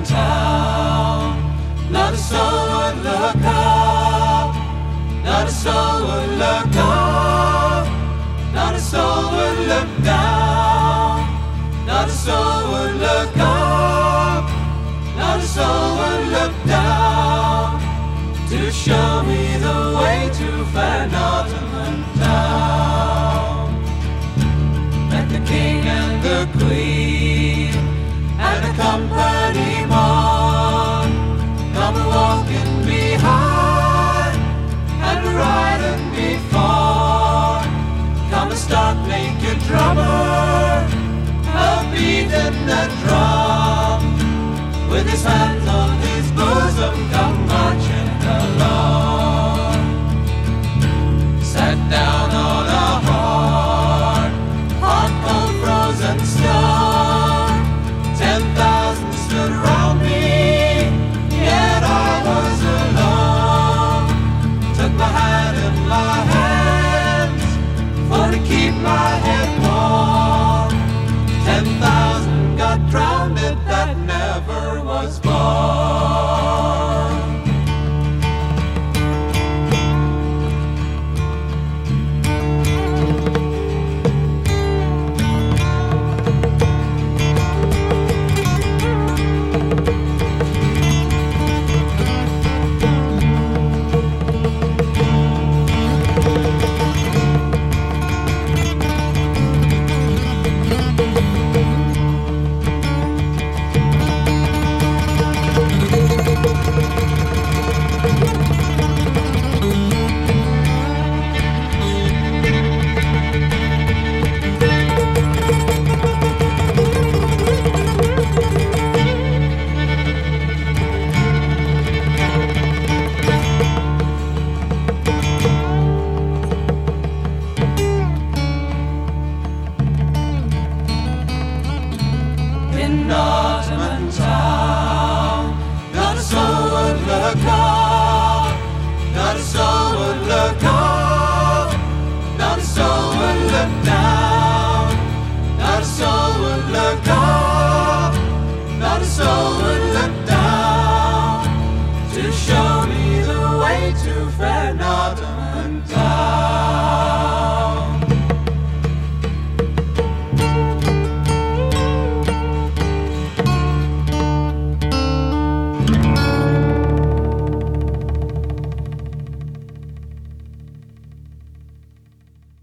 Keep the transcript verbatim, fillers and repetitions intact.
town. Not a soul would look up, not a soul would look up, not a soul would look down, not a soul would look up, not a soul would look down, to show me the way to Van Ottoman town. Met the king and the queen and a company man, come a walking behind and a riding before, come a stark naked drummer, a beating the drum, with his hands on his bosom, come marching along. Sat down on a hard, hot, cold, frozen stone. Ten thousand stood around me, yet I was alone. Took my hat in my hands, for to keep my head warm. Ten thousand got drowned, that never was born.